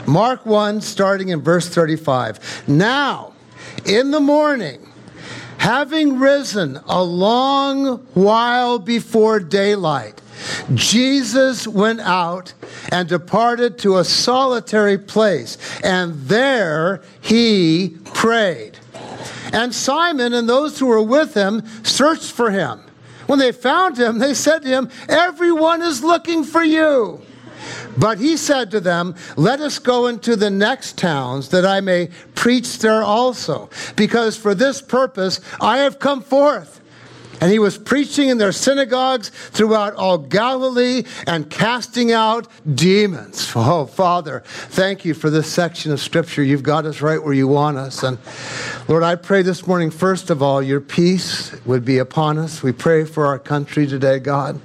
Mark 1, starting in verse 35. Now, in the morning, having risen a long while before daylight, Jesus went out and departed to a solitary place, and there he prayed. And Simon and those who were with him searched for him. When they found him, they said to him, "Everyone is looking for you." But he said to them, "Let us go into the next towns, that I may preach there also, because for this purpose I have come forth." And he was preaching in their synagogues throughout all Galilee and casting out demons. Oh, Father, thank you for this section of Scripture. You've got us right where you want us. And Lord, I pray this morning, first of all, your peace would be upon us. We pray for our country today, God.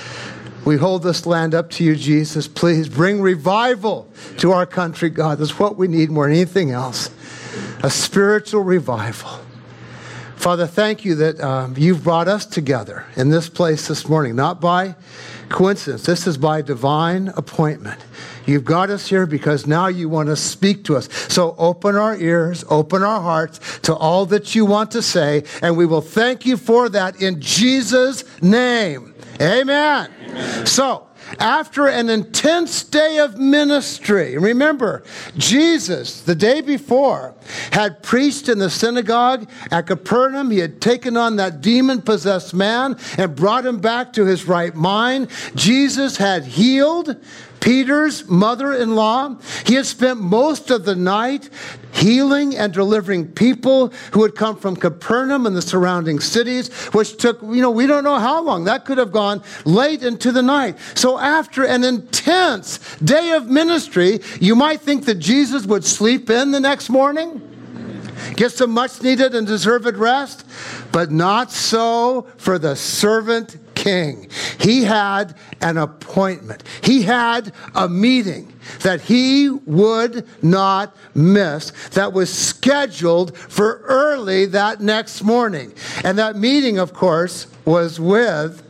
We hold this land up to you, Jesus. Please bring revival to our country, God. That's what we need more than anything else. A spiritual revival. Father, thank you that you've brought us together in this place this morning, not by coincidence. This is by divine appointment. You've got us here because now you want to speak to us. So open our ears, open our hearts to all that you want to say, and we will thank you for that in Jesus' name. Amen. Amen. So, after an intense day of ministry, remember, Jesus, the day before, had preached in the synagogue at Capernaum. He had taken on that demon-possessed man and brought him back to his right mind. Jesus had healed Peter's mother-in-law. He had spent most of the night healing and delivering people who had come from Capernaum and the surrounding cities, which took, we don't know how long. That could have gone late into the night. So after an intense day of ministry, you might think that Jesus would sleep in the next morning, get some much needed and deserved rest, but not so for the servant king. He had an appointment. He had a meeting that he would not miss, that was scheduled for early that next morning. And that meeting, of course, was with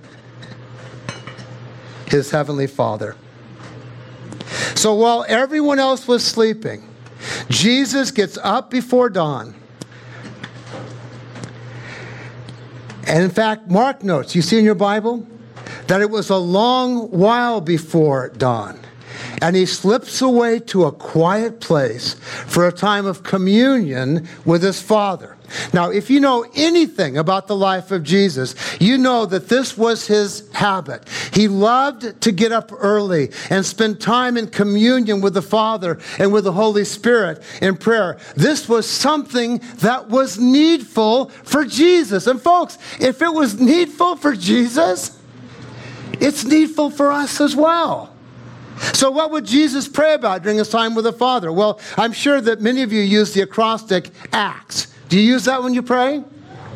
his heavenly Father. So while everyone else was sleeping, Jesus gets up before dawn. And in fact, Mark notes, you see in your Bible, that it was a long while before dawn. And he slips away to a quiet place for a time of communion with his Father. Now, if you know anything about the life of Jesus, you know that this was his habit. He loved to get up early and spend time in communion with the Father and with the Holy Spirit in prayer. This was something that was needful for Jesus. And folks, if it was needful for Jesus, it's needful for us as well. So what would Jesus pray about during his time with the Father? Well, I'm sure that many of you use the acrostic ACTS. Do you use that when you pray?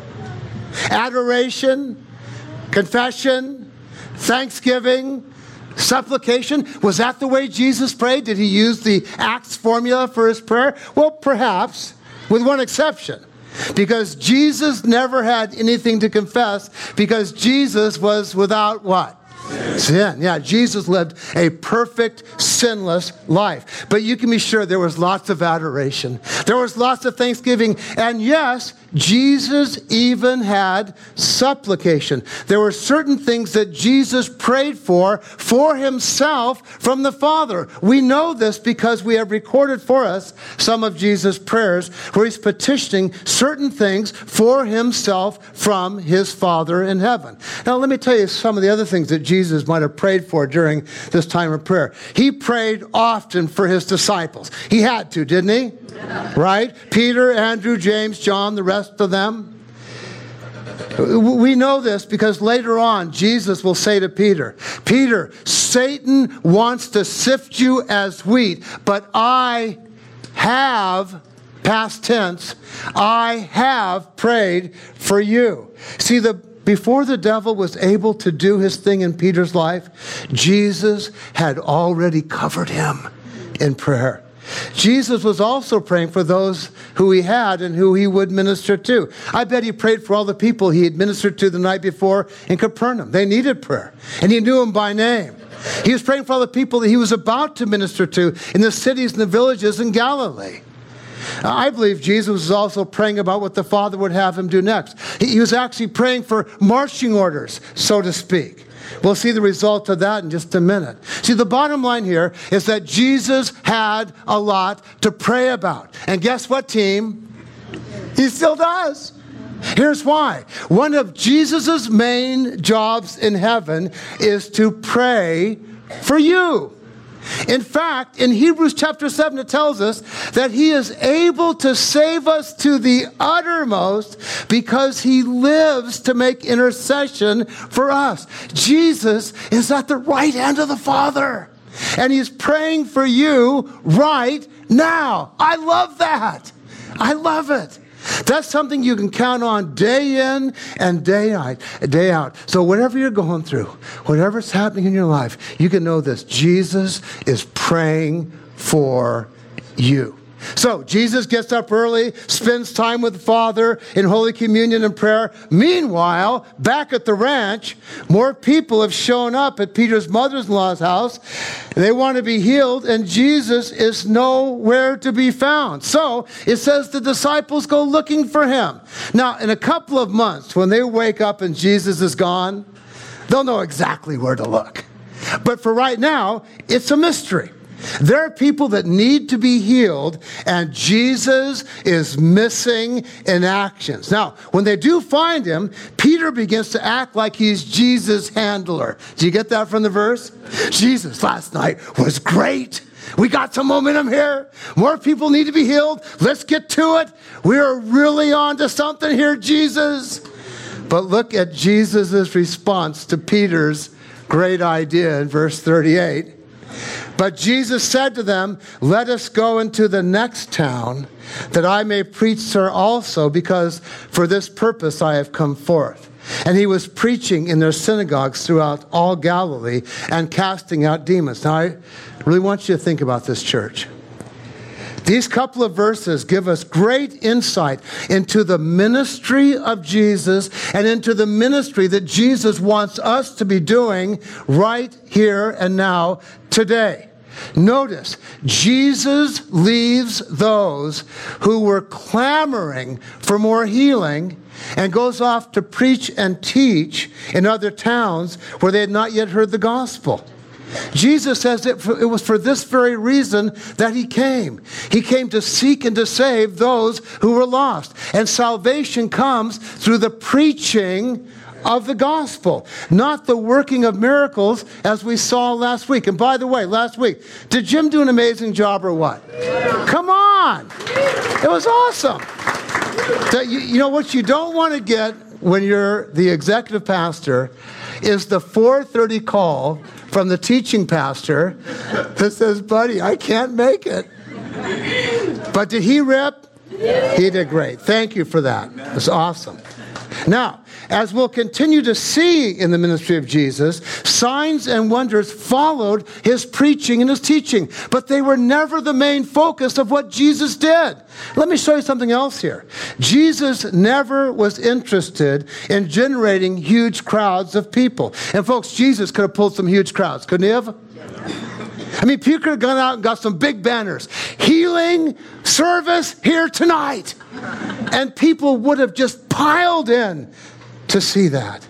Adoration, confession, thanksgiving, supplication. Was that the way Jesus prayed? Did he use the ACTS formula for his prayer? Well, perhaps, with one exception. Because Jesus never had anything to confess, because Jesus was without what? Sin. Yeah, Jesus lived a perfect, sinless life. But you can be sure there was lots of adoration. There was lots of thanksgiving. And yes, Jesus even had supplication. There were certain things that Jesus prayed for himself from the Father. We know this because we have recorded for us some of Jesus' prayers where he's petitioning certain things for himself from his Father in heaven. Now, let me tell you some of the other things that Jesus might have prayed for during this time of prayer. He prayed often for his disciples. He had to, didn't he? Right? Peter, Andrew, James, John, the rest of them. We know this because later on, Jesus will say to Peter, "Peter, Satan wants to sift you as wheat, but I have," past tense, "I have prayed for you." See, before the devil was able to do his thing in Peter's life, Jesus had already covered him in prayer. Jesus was also praying for those who he had and who he would minister to. I bet he prayed for all the people he had ministered to the night before in Capernaum. They needed prayer, and he knew them by name. He was praying for all the people that he was about to minister to in the cities and the villages in Galilee. I believe Jesus was also praying about what the Father would have him do next. He was actually praying for marching orders, so to speak. We'll see the result of that in just a minute. See, the bottom line here is that Jesus had a lot to pray about. And guess what, team? He still does. Here's why. One of Jesus' main jobs in heaven is to pray for you. In fact, in Hebrews chapter 7, it tells us that he is able to save us to the uttermost because he lives to make intercession for us. Jesus is at the right hand of the Father, and he's praying for you right now. I love that. I love it. That's something you can count on day in and day out. So whatever you're going through, whatever's happening in your life, you can know this. Jesus is praying for you. So Jesus gets up early, spends time with the Father in Holy Communion and prayer. Meanwhile, back at the ranch, more people have shown up at Peter's mother-in-law's house. They want to be healed, and Jesus is nowhere to be found. So it says the disciples go looking for him. Now, in a couple of months, when they wake up and Jesus is gone, they'll know exactly where to look. But for right now, it's a mystery. There are people that need to be healed, and Jesus is missing in actions. Now, when they do find him, Peter begins to act like he's Jesus' handler. Do you get that from the verse? Jesus last night was great. We got some momentum here. More people need to be healed. Let's get to it. We are really on to something here, Jesus. But look at Jesus' response to Peter's great idea in verse 38. But Jesus said to them, let us go into the next town, that I may preach there also, because for this purpose I have come forth. And he was preaching in their synagogues throughout all Galilee and casting out demons. Now, I really want you to think about this, church. These couple of verses give us great insight into the ministry of Jesus and into the ministry that Jesus wants us to be doing right here and now today. Notice, Jesus leaves those who were clamoring for more healing and goes off to preach and teach in other towns where they had not yet heard the gospel. Jesus says it was for this very reason that he came. He came to seek and to save those who were lost. And salvation comes through the preaching of the gospel, not the working of miracles as we saw last week. And by the way, last week, did Jim do an amazing job or what? Come on. It was awesome. So you know what you don't want to get when you're the executive pastor is the 4:30 call from the teaching pastor that says, buddy, I can't make it. But did he rip? He did great. Thank you for that. It's awesome. Now, as we'll continue to see in the ministry of Jesus, signs and wonders followed his preaching and his teaching, but they were never the main focus of what Jesus did. Let me show you something else here. Jesus never was interested in generating huge crowds of people. And folks, Jesus could have pulled some huge crowds, couldn't he have? I mean, Peter could have gone out and got some big banners. Healing service here tonight. And people would have just piled in to see that.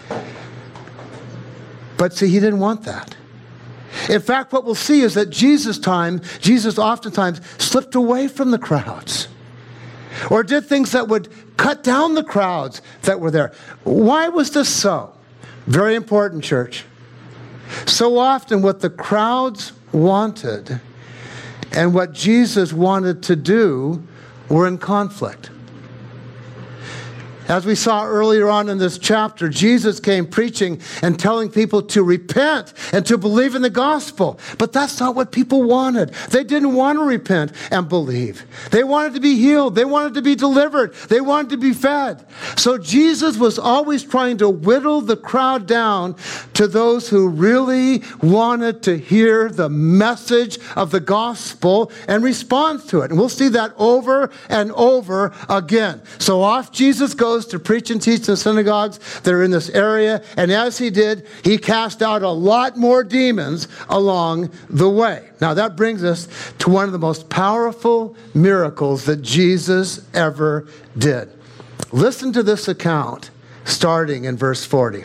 But see, he didn't want that. In fact, what we'll see is that Jesus oftentimes slipped away from the crowds or did things that would cut down the crowds that were there. Why was this so? Very important, church. So often what the crowds wanted and what Jesus wanted to do were in conflict. As we saw earlier on in this chapter, Jesus came preaching and telling people to repent and to believe in the gospel. But that's not what people wanted. They didn't want to repent and believe. They wanted to be healed. They wanted to be delivered. They wanted to be fed. So Jesus was always trying to whittle the crowd down to those who really wanted to hear the message of the gospel and respond to it. And we'll see that over and over again. So off Jesus goes to preach and teach in synagogues that are in this area. And as he did, he cast out a lot more demons along the way. Now that brings us to one of the most powerful miracles that Jesus ever did. Listen to this account starting in verse 40.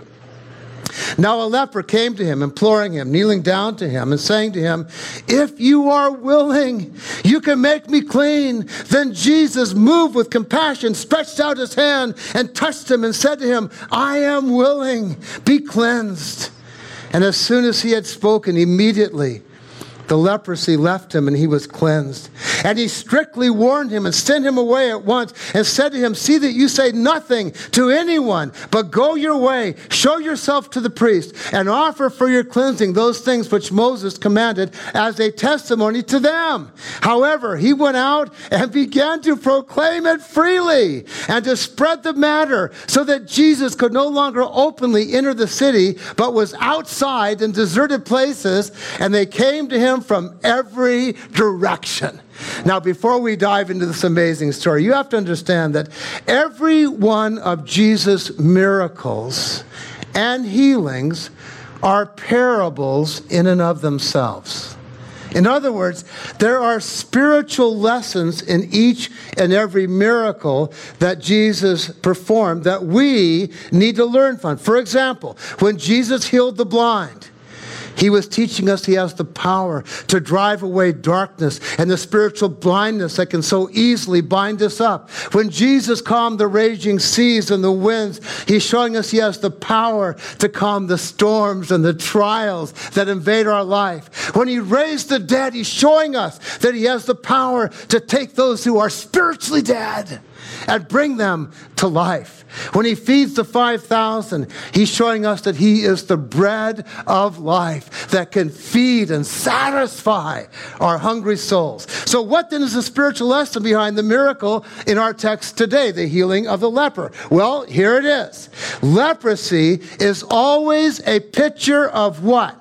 Now a leper came to him, imploring him, kneeling down to him, and saying to him, "If you are willing, you can make me clean." Then Jesus, moved with compassion, stretched out his hand and touched him and said to him, "I am willing, be cleansed." And as soon as he had spoken, immediately the leprosy left him and he was cleansed. And he strictly warned him and sent him away at once and said to him, "See that you say nothing to anyone, but go your way, show yourself to the priest, and offer for your cleansing those things which Moses commanded as a testimony to them." However, he went out and began to proclaim it freely and to spread the matter, so that Jesus could no longer openly enter the city, but was outside in deserted places, and they came to him from every direction. Now, before we dive into this amazing story, you have to understand that every one of Jesus' miracles and healings are parables in and of themselves. In other words, there are spiritual lessons in each and every miracle that Jesus performed that we need to learn from. For example, when Jesus healed the blind, he was teaching us he has the power to drive away darkness and the spiritual blindness that can so easily bind us up. When Jesus calmed the raging seas and the winds, he's showing us he has the power to calm the storms and the trials that invade our life. When he raised the dead, he's showing us that he has the power to take those who are spiritually dead and bring them to life. When he feeds the 5,000, he's showing us that he is the bread of life that can feed and satisfy our hungry souls. So what then is the spiritual lesson behind the miracle in our text today, the healing of the leper? Well, here it is. Leprosy is always a picture of what?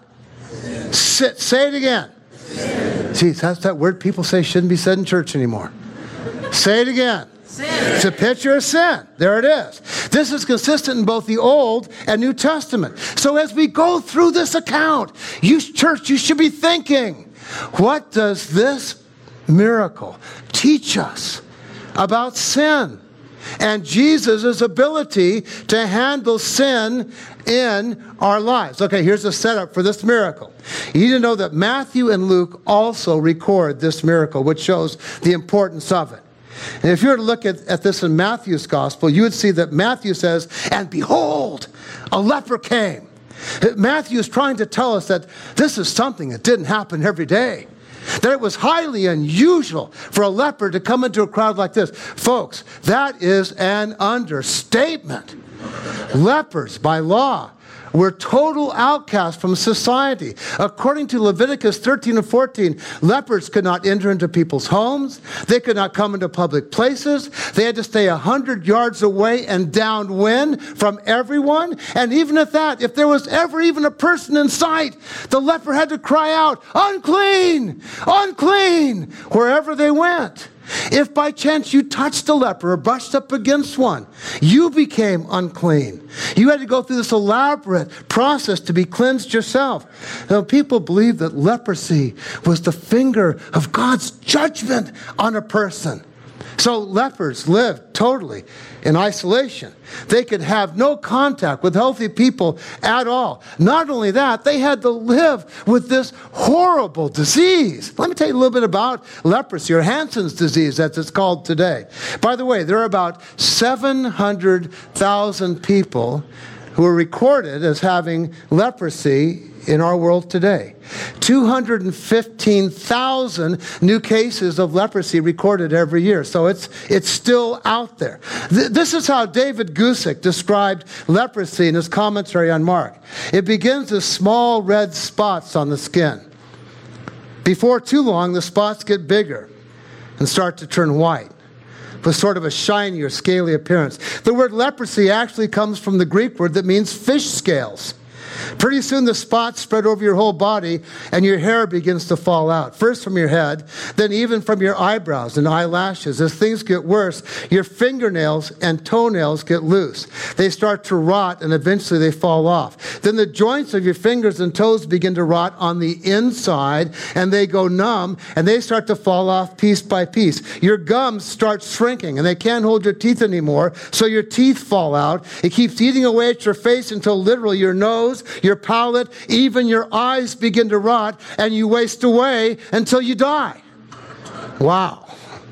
Say it again. See, that's that word people say shouldn't be said in church anymore. Say it again. Sin. It's a picture of sin. There it is. This is consistent in both the Old and New Testament. So as we go through this account, you church, you should be thinking, what does this miracle teach us about sin and Jesus' ability to handle sin in our lives? Okay, here's the setup for this miracle. You need to know that Matthew and Luke also record this miracle, which shows the importance of it. And if you were to look at this in Matthew's gospel, you would see that Matthew says, "And behold, a leper came." Matthew is trying to tell us that this is something that didn't happen every day. That it was highly unusual for a leper to come into a crowd like this. Folks, that is an understatement. Lepers, by law, were total outcasts from society. According to Leviticus 13 and 14, lepers could not enter into people's homes. They could not come into public places. They had to stay 100 yards away and downwind from everyone. And even at that, if there was ever even a person in sight, the leper had to cry out, "Unclean! Unclean!" wherever they went. If by chance you touched a leper or brushed up against one, you became unclean. You had to go through this elaborate process to be cleansed yourself. Now, people believe that leprosy was the finger of God's judgment on a person. So lepers lived totally in isolation. They could have no contact with healthy people at all. Not only that, they had to live with this horrible disease. Let me tell you a little bit about leprosy, or Hansen's disease, as it's called today. By the way, there are about 700,000 people who are recorded as having leprosy in our world today. 215,000 new cases of leprosy recorded every year. So it's still out there. This is how David Gusick described leprosy in his commentary on Mark. It begins as small red spots on the skin. Before too long, the spots get bigger and start to turn white, with sort of a shiny or scaly appearance. The word leprosy actually comes from the Greek word that means fish scales. Pretty soon the spots spread over your whole body and your hair begins to fall out. First from your head, then even from your eyebrows and eyelashes. As things get worse, your fingernails and toenails get loose. They start to rot and eventually they fall off. Then the joints of your fingers and toes begin to rot on the inside and they go numb and they start to fall off piece by piece. Your gums start shrinking and they can't hold your teeth anymore, so your teeth fall out. It keeps eating away at your face until literally your nose, your palate, even your eyes begin to rot, and you waste away until you die. Wow.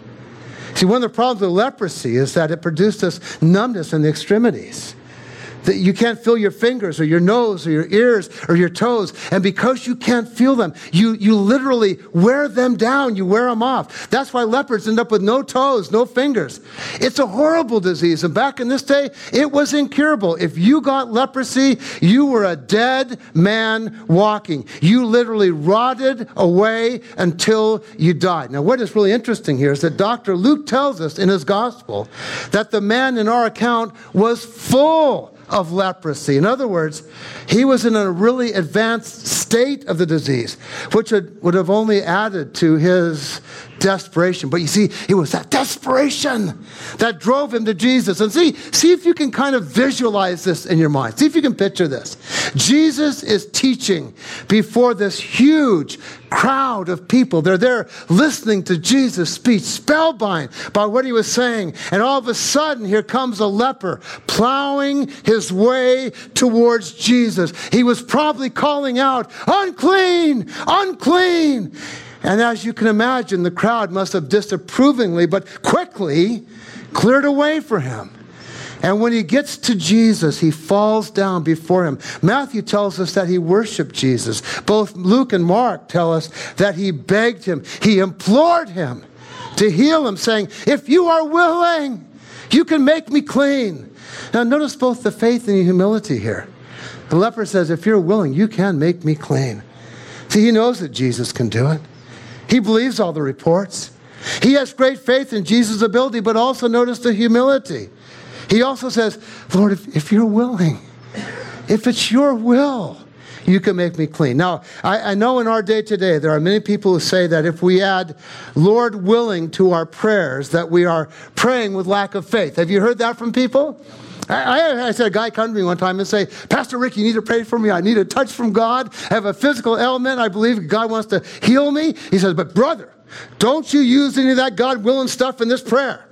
See, one of the problems with leprosy is that it produced this numbness in the extremities. That you can't feel your fingers or your nose or your ears or your toes. And because you can't feel them, you literally wear them down. You wear them off. That's why lepers end up with no toes, no fingers. It's a horrible disease. And back in this day, it was incurable. If you got leprosy, you were a dead man walking. You literally rotted away until you died. Now, what is really interesting here is that Dr. Luke tells us in his gospel that the man in our account was full of leprosy. In other words, he was in a really advanced state of the disease, which would have only added to his desperation. But you see, it was that desperation that drove him to Jesus. And see if you can kind of visualize this in your mind. See if you can picture this. Jesus is teaching before this huge crowd of people. They're there listening to Jesus speak, spellbound by what he was saying. And all of a sudden, here comes a leper plowing his way towards Jesus. He was probably calling out, "Unclean! Unclean!" And as you can imagine, the crowd must have disapprovingly but quickly cleared away for him. And when he gets to Jesus, he falls down before him. Matthew tells us that he worshiped Jesus. Both Luke and Mark tell us that he begged him, he implored him to heal him, saying, "If you are willing, you can make me clean." Now notice both the faith and the humility here. The leper says, "If you're willing, you can make me clean." See, he knows that Jesus can do it. He believes all the reports. He has great faith in Jesus' ability, but also notice the humility. He also says, "Lord, if you're willing, if it's your will, you can make me clean." Now, I know in our day today, there are many people who say that if we add "Lord willing" to our prayers, that we are praying with lack of faith. Have you heard that from people? I said a guy come to me one time and say, "Pastor Rick, you need to pray for me. I need a touch from God. I have a physical ailment. I believe God wants to heal me." He says, "But brother, don't you use any of that God-willing stuff in this prayer."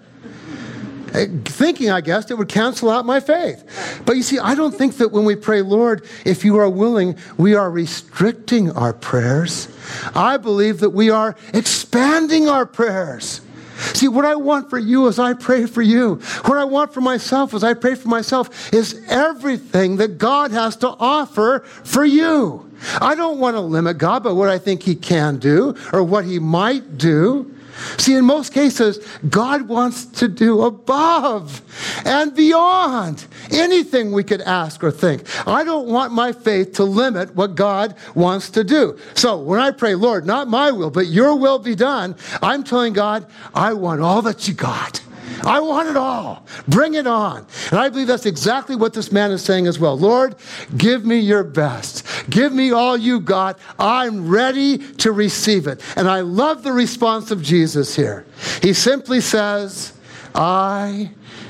Thinking, I guess, it would cancel out my faith. But you see, I don't think that when we pray, "Lord, if you are willing," we are restricting our prayers. I believe that we are expanding our prayers. See, what I want for you as I pray for you, what I want for myself as I pray for myself, is everything that God has to offer for you. I don't want to limit God by what I think he can do or what he might do. See, in most cases, God wants to do above and beyond anything we could ask or think. I don't want my faith to limit what God wants to do. So when I pray, "Lord, not my will, but your will be done," I'm telling God, I want all that you got. I want it all. Bring it on. And I believe that's exactly what this man is saying as well. "Lord, give me your best. Give me all you got. I'm ready to receive it." And I love the response of Jesus here. He simply says, "I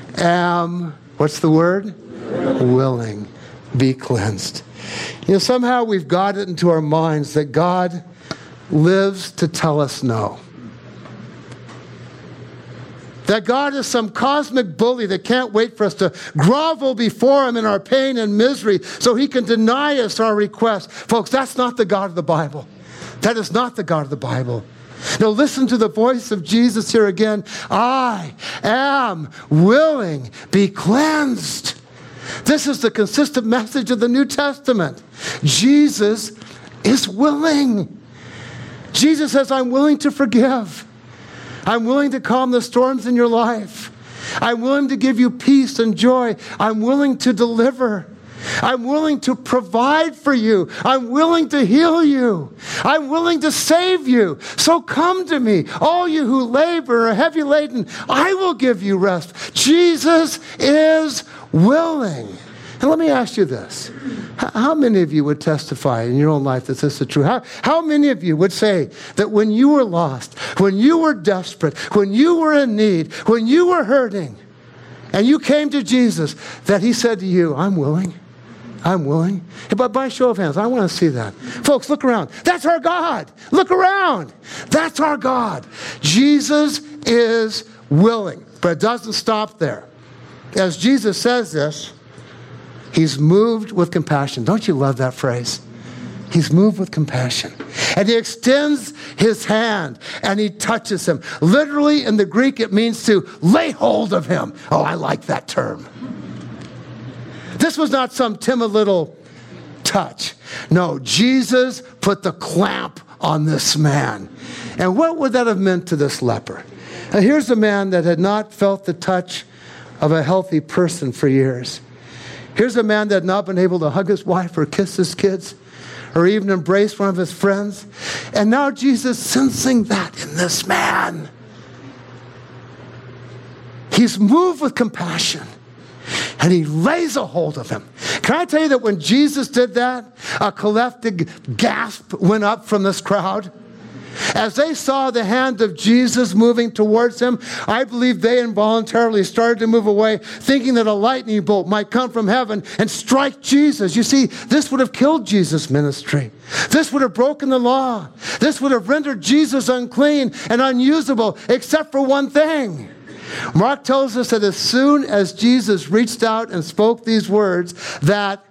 am," what's the word? Willing. Be cleansed. You know, somehow we've got it into our minds that God lives to tell us no. That God is some cosmic bully that can't wait for us to grovel before him in our pain and misery so he can deny us our request. Folks, that's not the God of the Bible. That is not the God of the Bible. Now listen to the voice of Jesus here again. "I am willing. Be cleansed." This is the consistent message of the New Testament. Jesus is willing. Jesus says, I'm willing to forgive. I'm willing to calm the storms in your life. I'm willing to give you peace and joy. I'm willing to deliver. I'm willing to provide for you. I'm willing to heal you. I'm willing to save you. So come to me, all you who labor and are heavy laden. I will give you rest. Jesus is willing. And let me ask you this. How many of you would testify in your own life that this is true? How many of you would say that when you were lost, when you were desperate, when you were in need, when you were hurting, and you came to Jesus, that he said to you, I'm willing. I'm willing. But by show of hands, I want to see that. Folks, look around. That's our God. Look around. That's our God. Jesus is willing. But it doesn't stop there. As Jesus says this, he's moved with compassion. Don't you love that phrase? He's moved with compassion. And he extends his hand and he touches him. Literally in the Greek, it means to lay hold of him. Oh, I like that term. This was not some timid little touch. No, Jesus put the clamp on this man. And what would that have meant to this leper? Now, here's a man that had not felt the touch of a healthy person for years. Here's a man that had not been able to hug his wife or kiss his kids or even embrace one of his friends. And now Jesus sensing that in this man. He's moved with compassion. And he lays a hold of him. Can I tell you that when Jesus did that, a collective gasp went up from this crowd? As they saw the hand of Jesus moving towards him, I believe they involuntarily started to move away, thinking that a lightning bolt might come from heaven and strike Jesus. You see, this would have killed Jesus' ministry. This would have broken the law. This would have rendered Jesus unclean and unusable, except for one thing. Mark tells us that as soon as Jesus reached out and spoke these words, that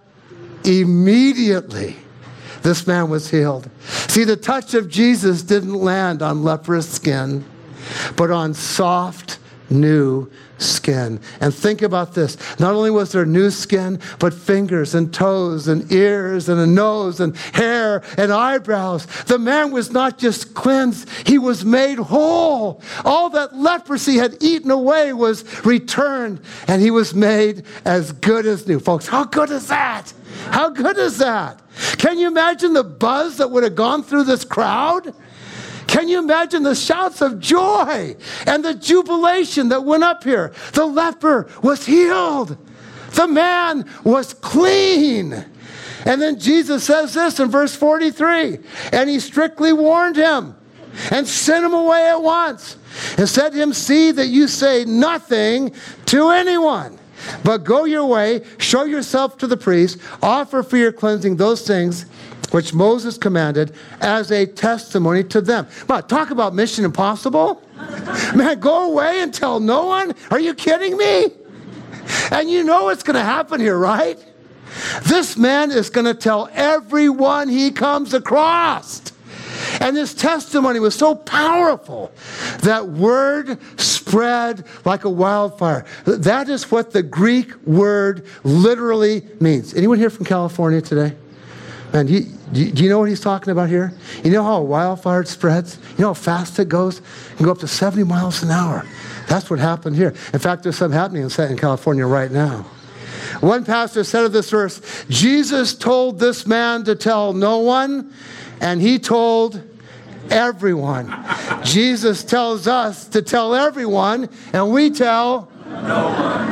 immediately this man was healed. See, the touch of Jesus didn't land on leprous skin, but on soft, new skin. And think about this. Not only was there new skin, but fingers and toes and ears and a nose and hair and eyebrows. The man was not just cleansed, he was made whole. All that leprosy had eaten away was returned, and he was made as good as new. Folks, how good is that? How good is that? Can you imagine the buzz that would have gone through this crowd? Can you imagine the shouts of joy and the jubilation that went up here? The leper was healed. The man was clean. And then Jesus says this in verse 43, and he strictly warned him and sent him away at once and said to him, see that you say nothing to anyone, but go your way, show yourself to the priest, offer for your cleansing those things which Moses commanded as a testimony to them. But talk about mission impossible. Man, go away and tell no one? Are you kidding me? And you know what's going to happen here, right? This man is going to tell everyone he comes across. And this testimony was so powerful that word spread like a wildfire. That is what the Greek word literally means. Anyone here from California today? Man, do you know what he's talking about here? You know how a wildfire spreads? You know how fast it goes? It can go up to 70 miles an hour. That's what happened here. In fact, there's some happening in California right now. One pastor said of this verse, Jesus told this man to tell no one, and he told everyone. Jesus tells us to tell everyone, and we tell no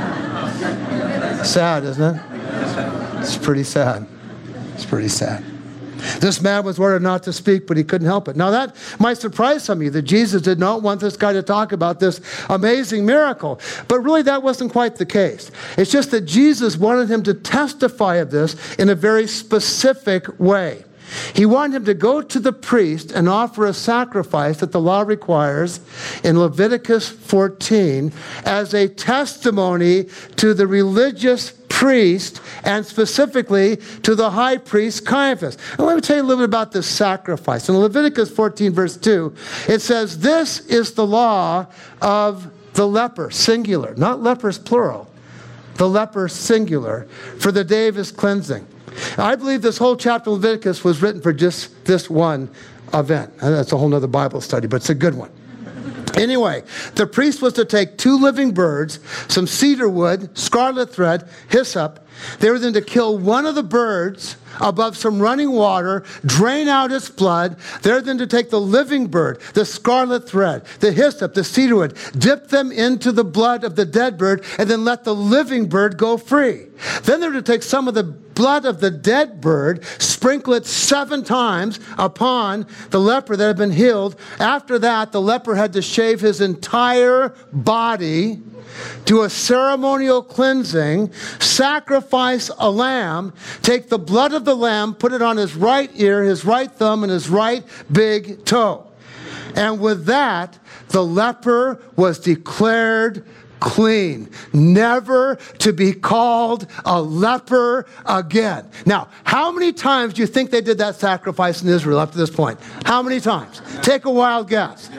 one. Sad, isn't it? It's pretty sad. It's pretty sad. This man was ordered not to speak, but he couldn't help it. Now that might surprise some of you that Jesus did not want this guy to talk about this amazing miracle. But really that wasn't quite the case. It's just that Jesus wanted him to testify of this in a very specific way. He wanted him to go to the priest and offer a sacrifice that the law requires in Leviticus 14 as a testimony to the religious priest and specifically to the high priest Caiaphas. And let me tell you a little bit about this sacrifice. In Leviticus 14 verse 2, it says, this is the law of the leper, singular, not lepers, plural. the leper singular, for the day of his cleansing. I believe this whole chapter of Leviticus was written for just this one event. And that's a whole other Bible study, but it's a good one. Anyway, the priest was to take 2 living birds, some cedar wood, scarlet thread, hyssop. They were then to kill one of the birds above some running water, drain out its blood. They're then to take the living bird, the scarlet thread, the hyssop, the cedar wood, dip them into the blood of the dead bird, and then let the living bird go free. Then they're to take some of the blood of the dead bird, sprinkle it 7 times upon the leper that had been healed. After that, the leper had to shave his entire body, do a ceremonial cleansing, sacrifice a lamb, take the blood of the lamb, put it on his right ear, his right thumb, and his right big toe. And with that, the leper was declared clean, never to be called a leper again. Now, how many times do you think they did that sacrifice in Israel up to this point? How many times? Take a wild guess.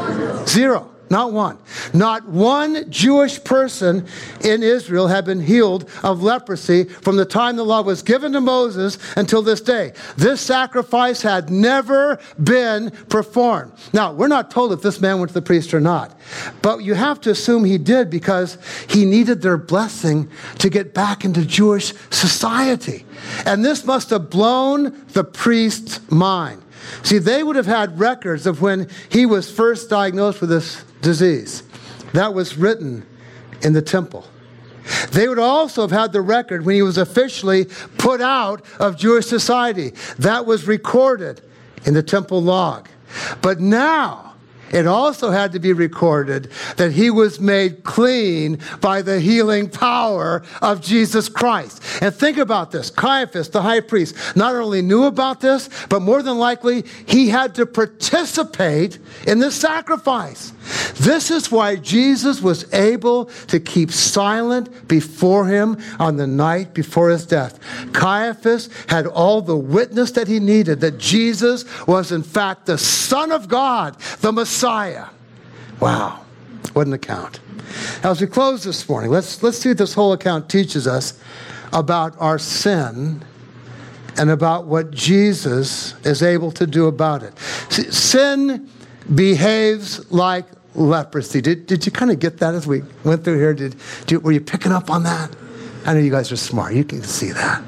0. Not one. Not one Jewish person in Israel had been healed of leprosy from the time the law was given to Moses until this day. This sacrifice had never been performed. Now, we're not told if this man went to the priest or not, but you have to assume he did because he needed their blessing to get back into Jewish society. And this must have blown the priest's mind. See, they would have had records of when he was first diagnosed with this disease. That was written in the temple. They would also have had the record when he was officially put out of Jewish society. That was recorded in the temple log. But now, it also had to be recorded that he was made clean by the healing power of Jesus Christ. And think about this. Caiaphas, the high priest, not only knew about this, but more than likely, he had to participate in this sacrifice. This is why Jesus was able to keep silent before him on the night before his death. Caiaphas had all the witness that he needed that Jesus was in fact the Son of God, the Messiah. Wow, what an account. Now, as we close this morning, let's see what this whole account teaches us about our sin and about what Jesus is able to do about it. See, sin behaves like leprosy. Did you kind of get that as we went through here? Were you picking up on that? I know you guys are smart. You can see that.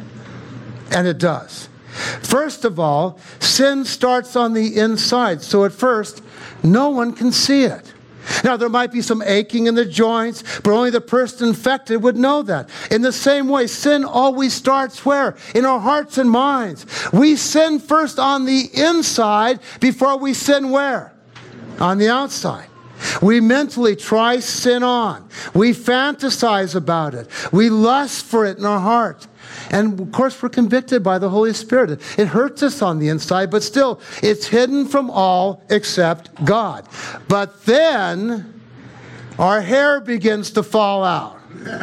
And it does. First of all, sin starts on the inside. So at first, no one can see it. Now, there might be some aching in the joints, but only the person infected would know that. In the same way, sin always starts where? In our hearts and minds. We sin first on the inside before we sin where? On the outside. We mentally try sin on. We fantasize about it. We lust for it in our heart. And of course, we're convicted by the Holy Spirit. It hurts us on the inside, but still, it's hidden from all except God. But then, our hair begins to fall out.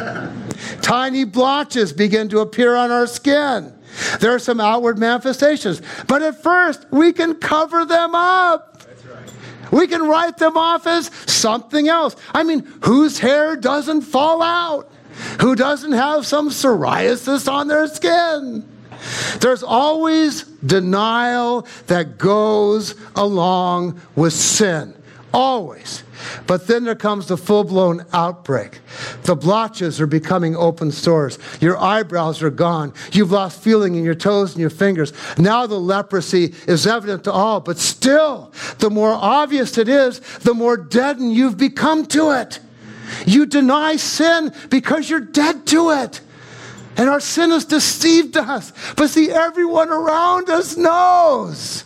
Tiny blotches begin to appear on our skin. There are some outward manifestations. But at first, we can cover them up. That's right. We can write them off as something else. I mean, whose hair doesn't fall out? Who doesn't have some psoriasis on their skin? There's always denial that goes along with sin. Always. But then there comes the full-blown outbreak. The blotches are becoming open sores. Your eyebrows are gone. You've lost feeling in your toes and your fingers. Now the leprosy is evident to all. But still, the more obvious it is, the more deadened you've become to it. You deny sin because you're dead to it. And our sin has deceived us. But see, everyone around us knows.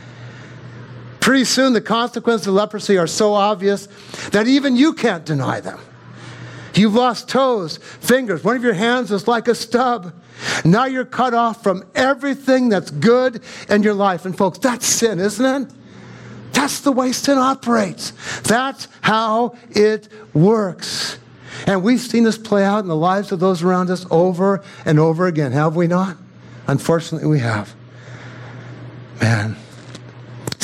Pretty soon, the consequences of leprosy are so obvious that even you can't deny them. You've lost toes, fingers. One of your hands is like a stub. Now you're cut off from everything that's good in your life. And folks, that's sin, isn't it? That's the way sin operates. That's how it works. And we've seen this play out in the lives of those around us over and over again, have we not? Unfortunately, we have. Man.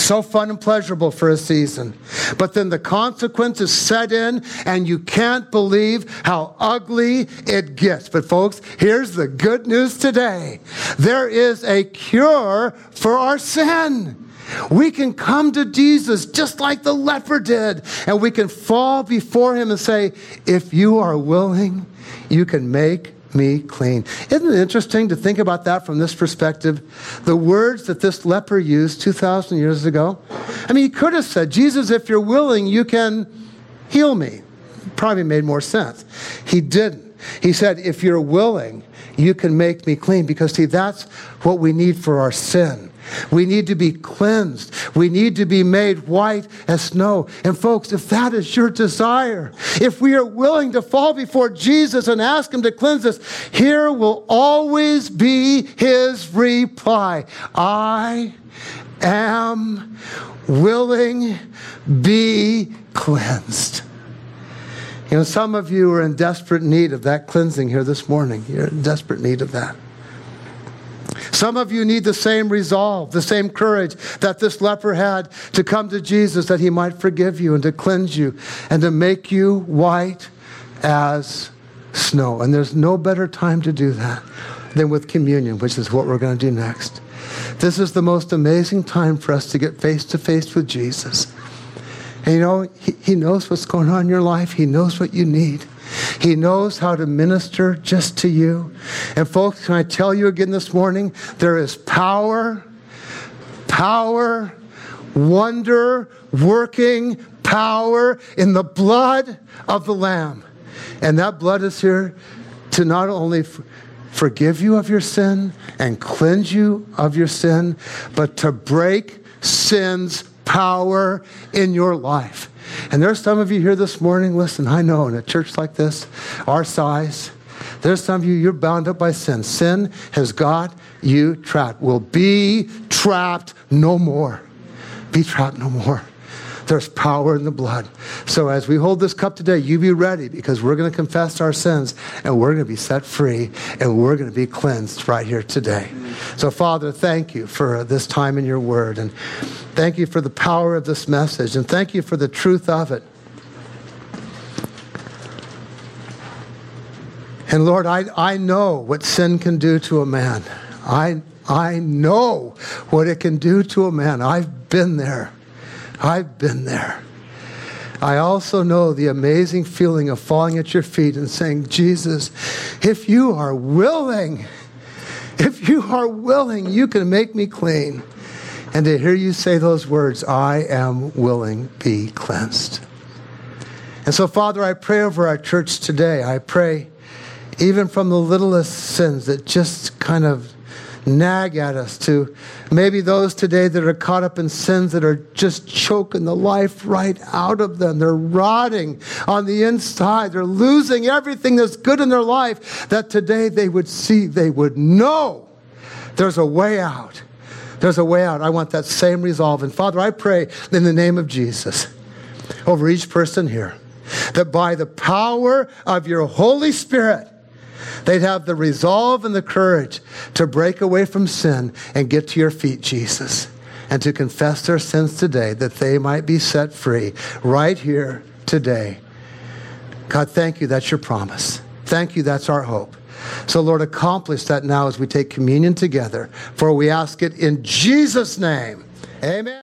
So fun and pleasurable for a season. But then the consequences set in, and you can't believe how ugly it gets. But folks, here's the good news today. There is a cure for our sin. We can come to Jesus just like the leper did, and we can fall before him and say, if you are willing, you can make me clean. Isn't it interesting to think about that from this perspective? The words that this leper used 2,000 years ago. I mean, he could have said, Jesus, if you're willing, you can heal me. Probably made more sense. He didn't. He said, if you're willing, you can make me clean. Because see, that's what we need for our sin. We need to be cleansed. We need to be made white as snow. And folks, if that is your desire, if we are willing to fall before Jesus and ask him to cleanse us, here will always be his reply. I am willing, be cleansed. You know, some of you are in desperate need of that cleansing here this morning. You're in desperate need of that. Some of you need the same resolve, the same courage that this leper had to come to Jesus that he might forgive you and to cleanse you and to make you white as snow. And there's no better time to do that than with communion, which is what we're going to do next. This is the most amazing time for us to get face to face with Jesus. And you know, he knows what's going on in your life. He knows what you need. He knows how to minister just to you. And folks, can I tell you again this morning, there is power, wonder, working power in the blood of the Lamb. And that blood is here to not only forgive you of your sin and cleanse you of your sin, but to break sin's power in your life. And there's some of you here this morning, listen, I know in a church like this, our size, there's some of you, you're bound up by sin. Sin has got you trapped. Will be trapped no more. Be trapped no more. There's power in the blood. So as we hold this cup today, you be ready, because we're going to confess our sins and we're going to be set free and we're going to be cleansed right here today. So Father, thank you for this time in your word, and thank you for the power of this message, and thank you for the truth of it. And Lord, I know what sin can do to a man. I know what it can do to a man. I've been there. I've been there. I also know the amazing feeling of falling at your feet and saying, Jesus, if you are willing, you can make me clean. And to hear you say those words, I am willing, be cleansed. And so, Father, I pray over our church today. I pray even from the littlest sins that just kind of nag at us, to maybe those today that are caught up in sins that are just choking the life right out of them. They're rotting on the inside. They're losing everything that's good in their life, that today they would see, they would know there's a way out. There's a way out. I want that same resolve. And Father, I pray in the name of Jesus over each person here, that by the power of your Holy Spirit, they'd have the resolve and the courage to break away from sin and get to your feet, Jesus, and to confess their sins today, that they might be set free right here today. God, thank you. That's your promise. Thank you. That's our hope. So, Lord, accomplish that now as we take communion together, for we ask it in Jesus' name. Amen.